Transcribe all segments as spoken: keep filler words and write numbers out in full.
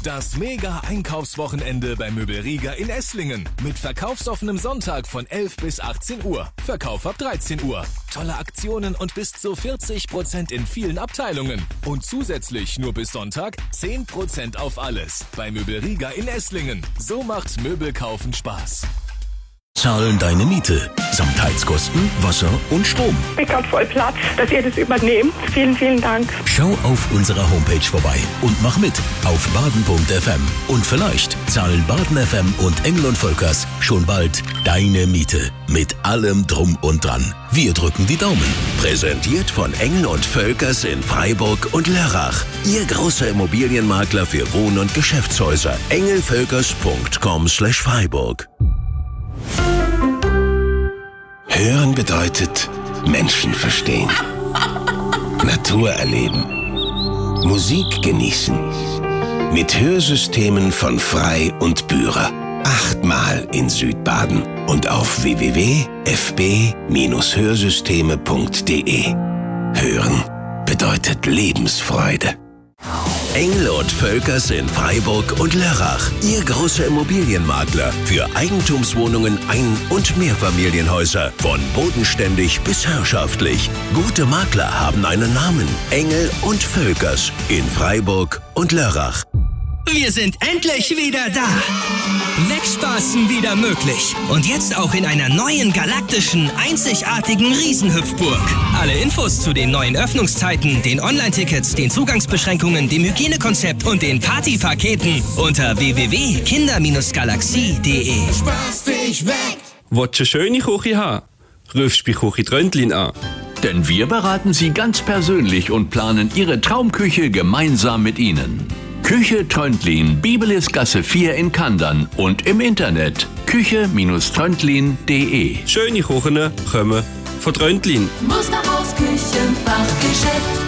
Das Mega-Einkaufswochenende bei Möbelriga in Esslingen. Mit verkaufsoffenem Sonntag von elf bis achtzehn Uhr. Verkauf ab dreizehn Uhr. Tolle Aktionen und bis zu vierzig Prozent in vielen Abteilungen. Und zusätzlich nur bis Sonntag zehn Prozent auf alles. Bei Möbelriga in Esslingen. So macht Möbelkaufen Spaß. Zahlen deine Miete samt Heizkosten, Wasser und Strom. Ich hab voll Platz, dass ihr das übernehmt. Vielen, vielen Dank. Schau auf unserer Homepage vorbei und mach mit auf baden punkt f m. Und vielleicht zahlen Baden F M und Engel und Völkers schon bald deine Miete. Mit allem Drum und Dran. Wir drücken die Daumen. Präsentiert von Engel und Völkers in Freiburg und Lörrach. Ihr großer Immobilienmakler für Wohn- und Geschäftshäuser. engelvölkers punkt com slash Freiburg. Hören bedeutet Menschen verstehen, Natur erleben, Musik genießen. Mit Hörsystemen von Frei und Bührer. Achtmal in Südbaden und auf w w w punkt f b Bindestrich hörsysteme punkt d e. Hören bedeutet Lebensfreude. Engel und Völkers in Freiburg und Lörrach. Ihr großer Immobilienmakler für Eigentumswohnungen, Ein- und Mehrfamilienhäuser. Von bodenständig bis herrschaftlich. Gute Makler haben einen Namen. Engel und Völkers in Freiburg und Lörrach. Wir sind endlich wieder da. Wegspaßen wieder möglich. Und jetzt auch in einer neuen galaktischen, einzigartigen Riesenhüpfburg. Alle Infos zu den neuen Öffnungszeiten, den Online-Tickets, den Zugangsbeschränkungen, dem Hygienekonzept und den Partypaketen unter w w w punkt kinder galaxie punkt d e. Spaß dich weg! Willst du eine schöne Küche haben? Rufst bei Küche Tröntlin an. Denn wir beraten Sie ganz persönlich und planen Ihre Traumküche gemeinsam mit Ihnen. Küche Tröntlin, Bibelisgasse vier in Kandern und im Internet küche Tröntlin punkt d e. Schöne Küchen kommen von Tröntlin. Musterhaus Küchenfachgeschäft.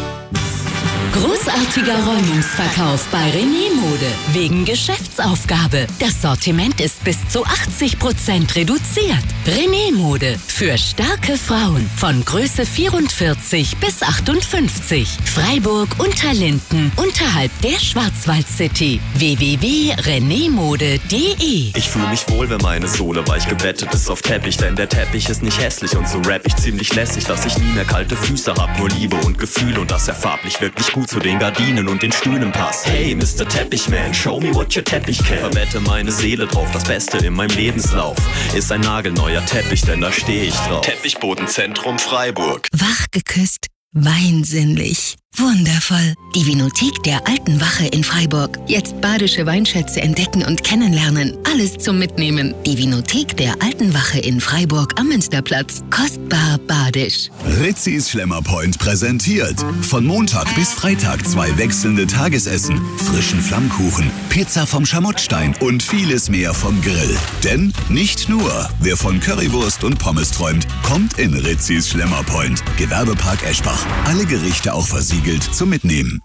Großartiger Räumungsverkauf bei René Mode. Wegen Geschäftsaufgabe. Das Sortiment ist bis zu achtzig Prozent reduziert. René Mode. Für starke Frauen. Von Größe vierundvierzig bis achtundfünfzig. Freiburg Unterlinden. Unterhalb der Schwarzwald-City. w w w punkt rené mode punkt d e. Ich fühle mich wohl, wenn meine Sohle weich gebettet ist auf Teppich. Denn der Teppich ist nicht hässlich und so rapp ich ziemlich lässig, dass ich nie mehr kalte Füße hab. Nur Liebe und Gefühl und dass er farblich wirklich gut zu den Gardinen und den Stühlen passt. Hey, Mister Teppichman, show me what your Teppich can. Verwette meine Seele drauf, das Beste in meinem Lebenslauf ist ein nagelneuer Teppich, denn da steh ich drauf. Teppichbodenzentrum Freiburg. Wach geküsst, weinsinnlich. Wundervoll. Die Vinothek der Alten Wache in Freiburg. Jetzt badische Weinschätze entdecken und kennenlernen. Alles zum Mitnehmen. Die Vinothek der Alten Wache in Freiburg am Münsterplatz. Kostbar badisch. Ritzis Schlemmerpoint präsentiert. Von Montag bis Freitag zwei wechselnde Tagesessen, frischen Flammkuchen, Pizza vom Schamottstein und vieles mehr vom Grill. Denn nicht nur, wer von Currywurst und Pommes träumt, kommt in Ritzis Schlemmerpoint. Gewerbepark Eschbach. Alle Gerichte auch versiegelt zum Mitnehmen.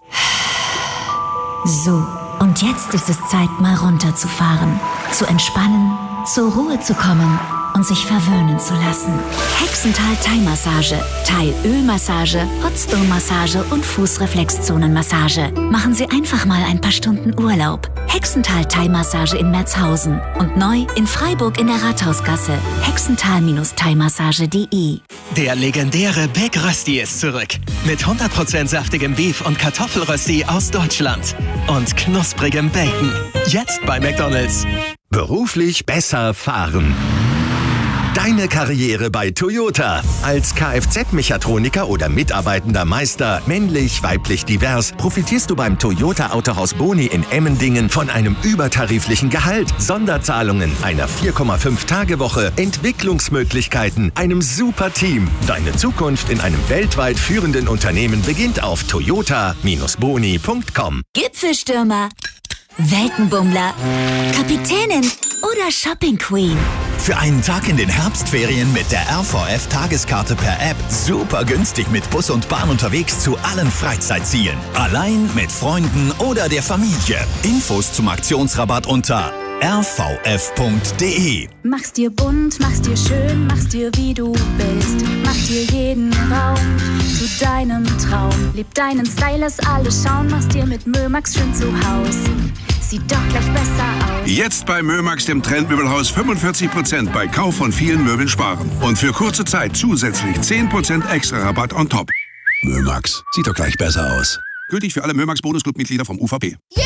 So, und jetzt ist es Zeit, mal runterzufahren, zu entspannen, zur Ruhe zu kommen und sich verwöhnen zu lassen. Hexental Thai-Massage, Thai-Ölmassage, Hotstone-Massage und Fußreflexzonenmassage. Machen Sie einfach mal ein paar Stunden Urlaub. Hexental Thai-Massage in Merzhausen und neu in Freiburg in der Rathausgasse. hexental Thai Massage punkt d e. Der legendäre Big Rösti ist zurück. Mit hundert Prozent saftigem Beef und Kartoffelrösti aus Deutschland. Und knusprigem Bacon. Jetzt bei McDonald's. Beruflich besser fahren. Deine Karriere bei Toyota. Als Kfz-Mechatroniker oder mitarbeitender Meister, männlich, weiblich, divers, profitierst du beim Toyota Autohaus Boni in Emmendingen von einem übertariflichen Gehalt, Sonderzahlungen, einer vier Komma fünf Tage Woche, Entwicklungsmöglichkeiten, einem super Team. Deine Zukunft in einem weltweit führenden Unternehmen beginnt auf toyota Bindestrich boni punkt com. Gipfelstürmer, Weltenbummler, Kapitänin oder Shopping Queen. Für einen Tag in den Herbstferien mit der R V F-Tageskarte per App super günstig mit Bus und Bahn unterwegs zu allen Freizeitzielen. Allein, mit Freunden oder der Familie. Infos zum Aktionsrabatt unter r v f punkt d e. Mach's dir bunt, mach's dir schön, mach's dir wie du willst. Mach dir jeden Raum zu deinem Traum. Leb deinen Style, lass alle schauen, mach's dir mit Mömax schön zu Haus. sieht doch gleich besser aus. Jetzt bei Mömax, dem Trendmöbelhaus, fünfundvierzig Prozent bei Kauf von vielen Möbeln sparen. Und für kurze Zeit zusätzlich zehn Prozent extra Rabatt on top. Mömax, sieht doch gleich besser aus. Gültig für alle Mömax-Bonusclub-Mitglieder vom U V P. Yeah!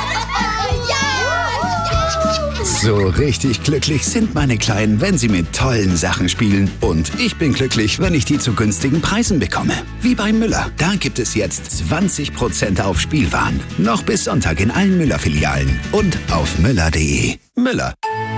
So richtig glücklich sind meine Kleinen, wenn sie mit tollen Sachen spielen. Und ich bin glücklich, wenn ich die zu günstigen Preisen bekomme. Wie bei Müller. Da gibt es jetzt zwanzig Prozent auf Spielwaren. Noch bis Sonntag in allen Müller-Filialen. Und auf müller punkt de. Müller.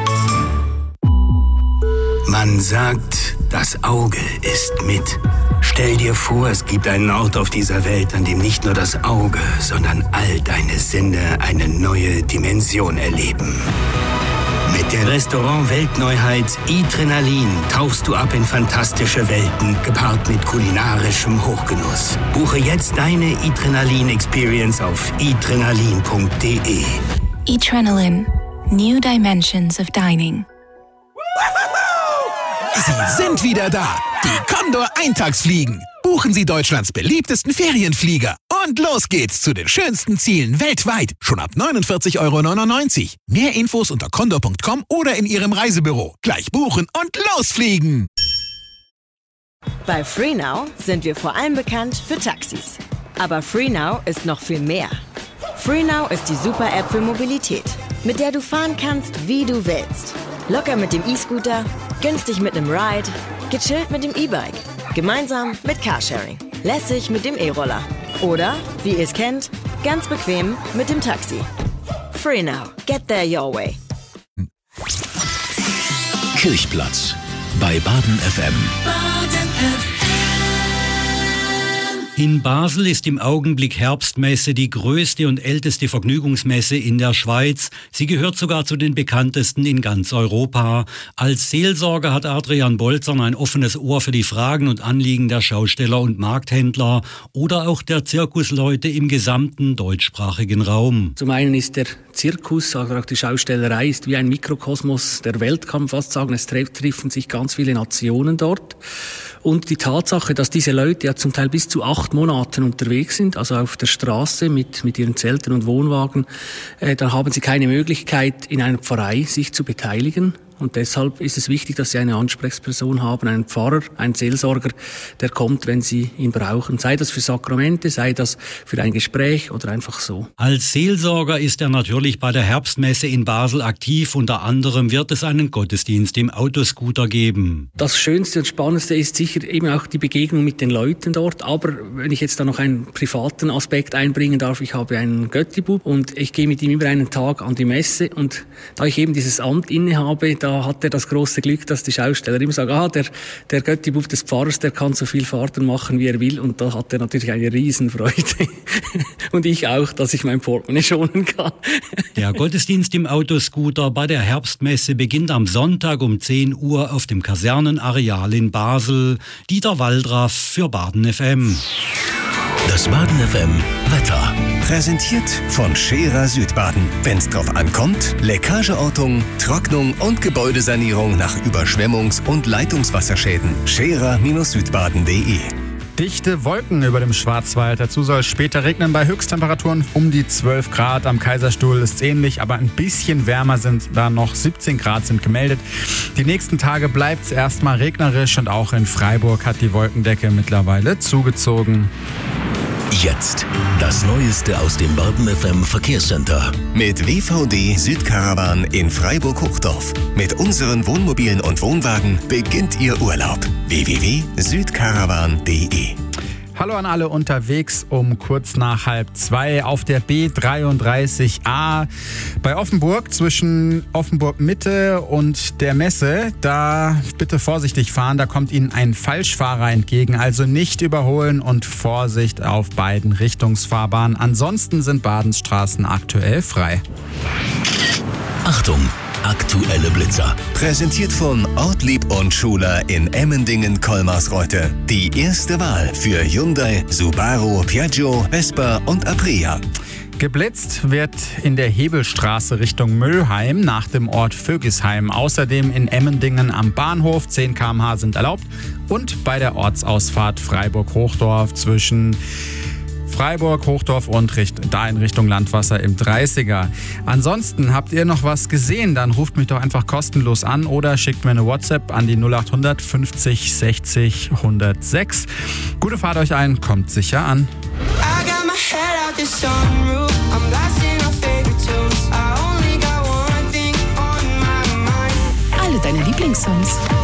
Man sagt, das Auge ist mit. Stell dir vor, es gibt einen Ort auf dieser Welt, an dem nicht nur das Auge, sondern all deine Sinne eine neue Dimension erleben. Mit der Restaurant-Weltneuheit Itrenalin tauchst du ab in fantastische Welten, gepaart mit kulinarischem Hochgenuss. Buche jetzt deine Itrenalin-Experience auf itrenalin punkt de. Adrenaline. New Dimensions of Dining. Sie sind wieder da. Die Condor Eintagsfliegen. Buchen Sie Deutschlands beliebtesten Ferienflieger. Und los geht's zu den schönsten Zielen weltweit. Schon ab neunundvierzig Euro neunundneunzig. Mehr Infos unter condor punkt com oder in Ihrem Reisebüro. Gleich buchen und losfliegen. Bei FreeNow sind wir vor allem bekannt für Taxis. Aber FreeNow ist noch viel mehr. FreeNow ist die Super-App für Mobilität, mit der du fahren kannst, wie du willst. Locker mit dem E-Scooter, günstig mit einem Ride, gechillt mit dem E-Bike, gemeinsam mit Carsharing, lässig mit dem E-Roller oder, wie ihr es kennt, ganz bequem mit dem Taxi. FreeNow. Get there your way. Kirchplatz bei Baden F M. Baden F M. In Basel ist im Augenblick Herbstmesse, die größte und älteste Vergnügungsmesse in der Schweiz. Sie gehört sogar zu den bekanntesten in ganz Europa. Als Seelsorger hat Adrian Bolzern ein offenes Ohr für die Fragen und Anliegen der Schausteller und Markthändler oder auch der Zirkusleute im gesamten deutschsprachigen Raum. Zum einen ist der Zirkus, also auch die Schaustellerei, ist wie ein Mikrokosmos der Welt, kann man fast sagen. Es treffen sich ganz viele Nationen dort. Und die Tatsache, dass diese Leute ja zum Teil bis zu acht Monaten unterwegs sind, also auf der Straße mit, mit ihren Zelten und Wohnwagen, äh, dann haben sie keine Möglichkeit, in einer Pfarrei sich zu beteiligen. Und deshalb ist es wichtig, dass Sie eine Ansprechperson haben, einen Pfarrer, einen Seelsorger, der kommt, wenn Sie ihn brauchen. Sei das für Sakramente, sei das für ein Gespräch oder einfach so. Als Seelsorger ist er natürlich bei der Herbstmesse in Basel aktiv. Unter anderem wird es einen Gottesdienst im Autoscooter geben. Das Schönste und Spannendste ist sicher eben auch die Begegnung mit den Leuten dort. Aber wenn ich jetzt da noch einen privaten Aspekt einbringen darf, ich habe einen Göttibub und ich gehe mit ihm über einen Tag an die Messe. Und da ich eben dieses Amt innehabe, da hat er das große Glück, dass die Schausteller immer sagen, ah, der, der Göttibub des Pfarrers, der kann so viel Fahrten machen, wie er will. Und da hat er natürlich eine Riesenfreude. Und ich auch, dass ich mein Portemonnaie schonen kann. Der Gottesdienst im Autoscooter bei der Herbstmesse beginnt am Sonntag um zehn Uhr auf dem Kasernenareal in Basel. Dieter Waldraff für Baden F M. Das Baden F M Wetter. Präsentiert von Scherer Südbaden. Wenn's drauf ankommt, Leckageortung, Trocknung und Gebäudesanierung nach Überschwemmungs- und Leitungswasserschäden. Scherer Südbaden punkt de. Dichte Wolken über dem Schwarzwald. Dazu soll es später regnen bei Höchsttemperaturen um die zwölf Grad. Am Kaiserstuhl ist es ähnlich, aber ein bisschen wärmer sind da noch. siebzehn Grad sind gemeldet. Die nächsten Tage bleibt es erstmal regnerisch und auch in Freiburg hat die Wolkendecke mittlerweile zugezogen. Jetzt das Neueste aus dem Baden F M Verkehrscenter. Mit W V D Südkarawan in Freiburg-Hochdorf. Mit unseren Wohnmobilen und Wohnwagen beginnt Ihr Urlaub. w w w punkt südkarawan punkt de. Hallo an alle unterwegs um kurz nach halb zwei auf der B dreiunddreißig A bei Offenburg zwischen Offenburg Mitte und der Messe. Da bitte vorsichtig fahren, da kommt Ihnen ein Falschfahrer entgegen. Also nicht überholen und Vorsicht auf beiden Richtungsfahrbahnen. Ansonsten sind Badensstraßen aktuell frei. Achtung! Aktuelle Blitzer. Präsentiert von Ortlieb und Schuler in Emmendingen-Kolmarsreute. Die erste Wahl für Hyundai, Subaru, Piaggio, Vespa und Aprilia. Geblitzt wird in der Hebelstraße Richtung Müllheim nach dem Ort Vögisheim. Außerdem in Emmendingen am Bahnhof. zehn Kilometer pro Stunde sind erlaubt. Und bei der Ortsausfahrt Freiburg-Hochdorf zwischen Freiburg, Hochdorf und Richt- da in Richtung Landwasser im dreißiger. Ansonsten habt ihr noch was gesehen, dann ruft mich doch einfach kostenlos an oder schickt mir eine WhatsApp an die null acht hundert fünfzig sechzig hundertsechs. Gute Fahrt euch ein, kommt sicher an. Alle deine Lieblingssongs.